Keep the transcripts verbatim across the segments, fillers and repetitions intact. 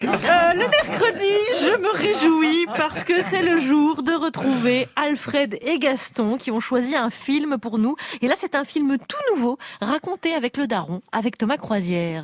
Euh, le mercredi, je me réjouis parce que c'est le jour de retrouver Alfred et Gaston qui ont choisi un film pour nous. Et là, c'est un film tout nouveau, raconté avec le daron, avec Thomas Croisière.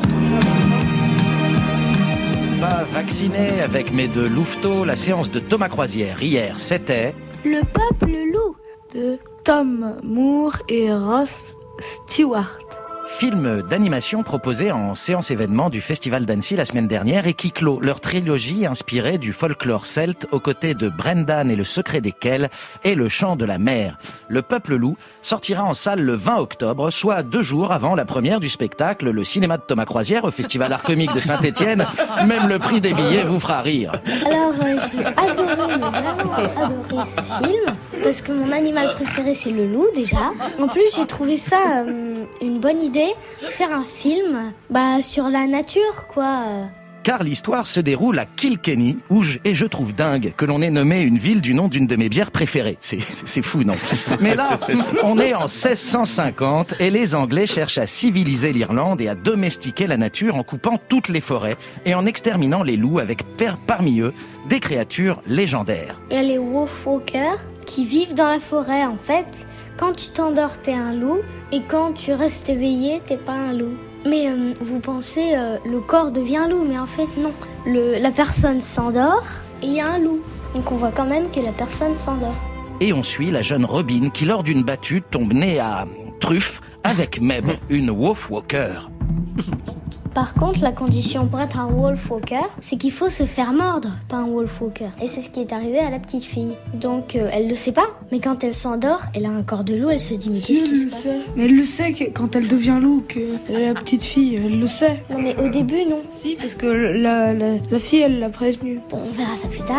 Pas vacciné avec mes deux louveteaux, la séance de Thomas Croisière hier, c'était... Le peuple loup de Tom Moore et Ross Stewart. Film d'animation proposé en séance événement du Festival d'Annecy la semaine dernière et qui clôt leur trilogie inspirée du folklore celte aux côtés de Brendan et le secret des Kells et le chant de la mer. Le Peuple Loup sortira en salle le vingt octobre, soit deux jours avant la première du spectacle Le Cinéma de Thomas Croisière au Festival Art Comique de Saint-Étienne. Même le prix des billets vous fera rire. Alors euh, j'ai adoré, mais vraiment adoré ce film, parce que mon animal préféré c'est le loup déjà. En plus j'ai trouvé ça euh, une bonne idée, faire un film bah, sur la nature quoi. Car l'histoire se déroule à Kilkenny, où je, et je trouve dingue que l'on ait nommé une ville du nom d'une de mes bières préférées. C'est, c'est fou, non? Mais là, on est en seize cent cinquante et les Anglais cherchent à civiliser l'Irlande et à domestiquer la nature en coupant toutes les forêts et en exterminant les loups avec per, parmi eux des créatures légendaires. Il y a les wolfwalkers qui vivent dans la forêt en fait. Quand tu t'endors, t'es un loup et quand tu restes éveillé, t'es pas un loup. Mais euh, vous pensez, euh, le corps devient loup, mais en fait non. Le, la personne s'endort et il y a un loup. Donc on voit quand même que la personne s'endort. Et on suit la jeune Robin qui, lors d'une battue, tombe nez à truffe avec Meb, une wolfwalker. Par contre, la condition pour être un wolfwalker, c'est qu'il faut se faire mordre, pas un wolfwalker. Et c'est ce qui est arrivé à la petite fille. Donc, euh, elle le sait pas, mais quand elle s'endort, elle a un corps de loup, elle se dit, mais si, qu'est-ce qui se le passe sait. Mais elle le sait que quand elle devient loup, que la petite fille, elle le sait. Non, mais au début, non. Si, parce que la, la, la fille, elle l'a prévenue. Bon, on verra ça plus tard.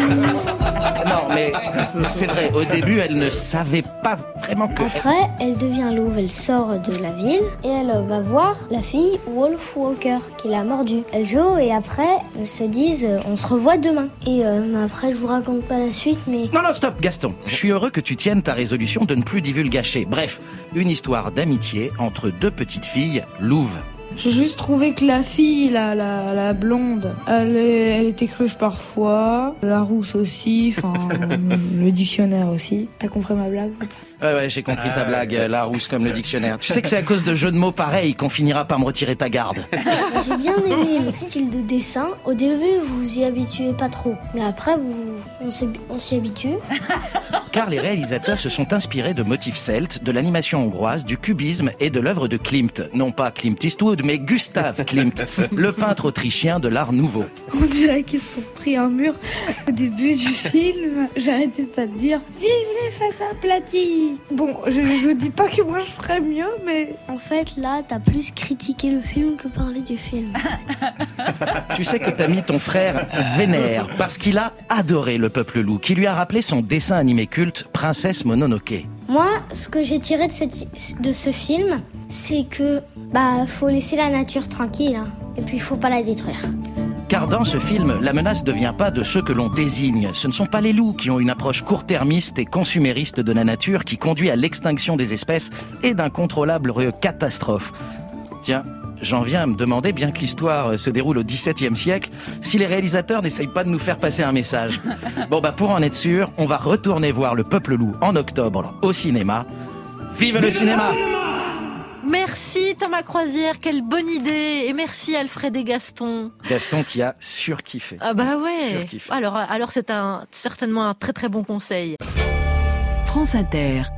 Euh... Non, mais c'est vrai, au début, elle ne savait pas vraiment que... Après, elle devient louve, elle sort de la ville, et elle va voir la fille wolfwalker qui l'a mordu. Elle joue et après elles se disent euh, on se revoit demain. Et euh, après je vous raconte pas la suite mais... Non non stop Gaston, je suis heureux que tu tiennes ta résolution de ne plus divulgacher. Bref, une histoire d'amitié entre deux petites filles louves. J'ai juste trouvé que la fille, la, la, la blonde, elle, est, elle était cruche parfois, la rousse aussi, enfin le dictionnaire aussi. T'as compris ma blague? Ouais, ouais, j'ai compris ta blague, la rousse comme le dictionnaire. Tu sais que c'est à cause de jeux de mots pareils qu'on finira par me retirer ta garde. J'ai bien aimé le style de dessin. Au début, vous vous y habituez pas trop. Mais après, vous, on, on s'y habitue. Car les réalisateurs se sont inspirés de motifs celtes, de l'animation hongroise, du cubisme et de l'œuvre de Klimt. Non pas Clint Eastwood, mais Gustav Klimt, le peintre autrichien de l'art nouveau. On dirait qu'ils se sont pris un mur au début du film. J'arrêtais pas de dire « Vive les faces aplaties !» Bon, je, je dis pas que moi je ferais mieux, mais... En fait, là, t'as plus critiqué le film que parlé du film. Tu sais que t'as mis ton frère vénère, parce qu'il a adoré Le Peuple Loup, qui lui a rappelé son dessin animé culte, Princesse Mononoke. Moi, ce que j'ai tiré de, cette, de ce film, c'est que, bah, faut laisser la nature tranquille, hein, et puis il faut pas la détruire. Car dans ce film, la menace ne vient pas de ceux que l'on désigne. Ce ne sont pas les loups qui ont une approche court-termiste et consumériste de la nature qui conduit à l'extinction des espèces et d'incontrôlables catastrophes. Tiens, j'en viens à me demander, bien que l'histoire se déroule au dix-septième siècle, si les réalisateurs n'essayent pas de nous faire passer un message. Bon bah pour en être sûr, on va retourner voir Le Peuple Loup en octobre au cinéma. Vive le cinéma! Merci Thomas Croisière, quelle bonne idée. Et merci Alfred et Gaston. Gaston qui a surkiffé. Ah bah ouais. Surkiffé. Alors, alors c'est un, certainement un très très bon conseil. France Inter.